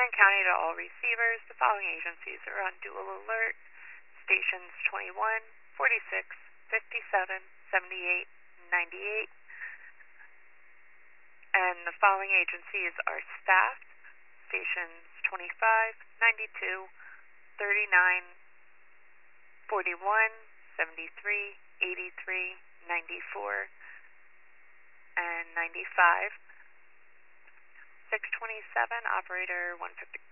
Kern County to all receivers. The following agencies are on dual alert. Stations 21, 46, 57, 78, 98. And the following agencies are staffed. Stations 25, 92, 39, 41, 73, 83, 94, and 95. 627, operator 150.